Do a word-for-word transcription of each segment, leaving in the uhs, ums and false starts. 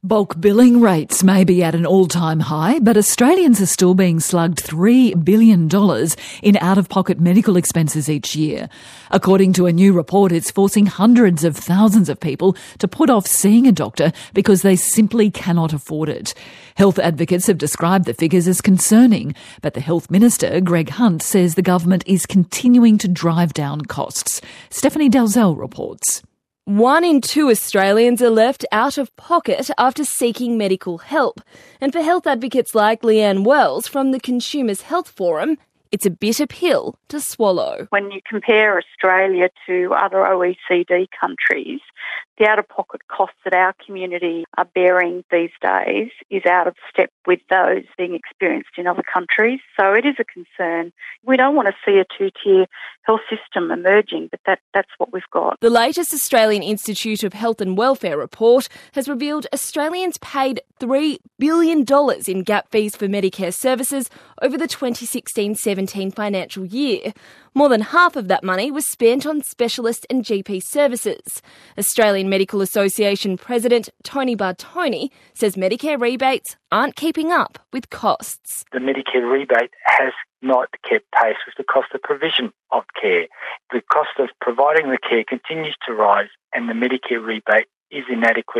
Bulk billing rates may be at an all-time high, but Australians are still being slugged three billion dollars in out-of-pocket medical expenses each year. According to a new report, it's forcing hundreds of thousands of people to put off seeing a doctor because they simply cannot afford it. Health advocates have described the figures as concerning, but the Health Minister, Greg Hunt, says the government is continuing to drive down costs. Stephanie Dalzell reports. One in two Australians are left out of pocket after seeking medical help. And for health advocates like Leanne Wells from the Consumers Health Forum, it's a bitter pill to swallow. When you compare Australia to other O E C D countries, the out-of-pocket costs that our community are bearing these days is out of step with those being experienced in other countries. So it is a concern. We don't want to see a two-tier health system emerging, but that, that's what we've got. The latest Australian Institute of Health and Welfare report has revealed Australians paid three billion dollars in gap fees for Medicare services over the twenty sixteen seventeen financial year. More than half of that money was spent on specialist and G P services. Australian Medical Association President Tony Bartoni says Medicare rebates aren't keeping up with costs. The Medicare rebate has not kept pace with the cost of provision of care. The cost of providing the care continues to rise, and the Medicare rebate is inadequate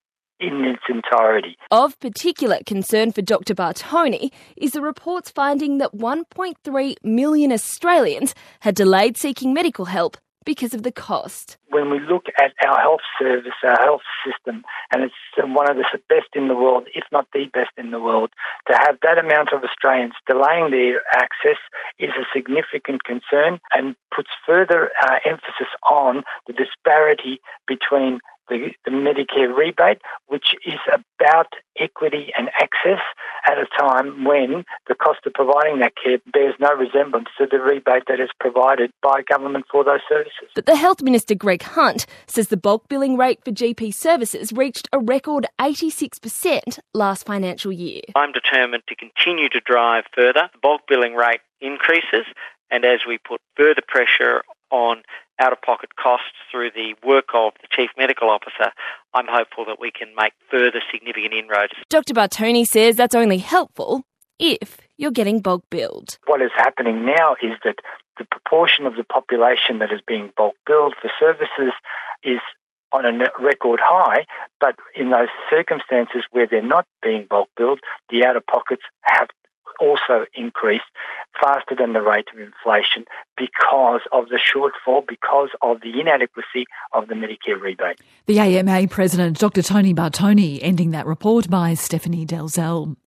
in its entirety. Of particular concern for Doctor Bartoni is the report's finding that one point three million Australians had delayed seeking medical help because of the cost. When we look at our health service, our health system, and it's one of the best in the world, if not the best in the world, to have that amount of Australians delaying their access is a significant concern and puts further uh, emphasis on the disparity between The, the Medicare rebate, which is about equity and access at a time when the cost of providing that care bears no resemblance to the rebate that is provided by government for those services. But the Health Minister, Greg Hunt, says the bulk billing rate for G P services reached a record eighty-six percent last financial year. I'm determined to continue to drive further. The bulk billing rate increases, and as we put further pressure on out-of-pocket costs through the work of the Chief Medical Officer, I'm hopeful that we can make further significant inroads. Doctor Bartoni says that's only helpful if you're getting bulk billed. What is happening now is that the proportion of the population that is being bulk billed for services is on a record high, but in those circumstances where they're not being bulk billed, the out-of-pockets have also increased faster than the rate of inflation because of the shortfall, because of the inadequacy of the Medicare rebate. The A M A President, Doctor Tony Bartoni, ending that report by Stephanie Dalzell.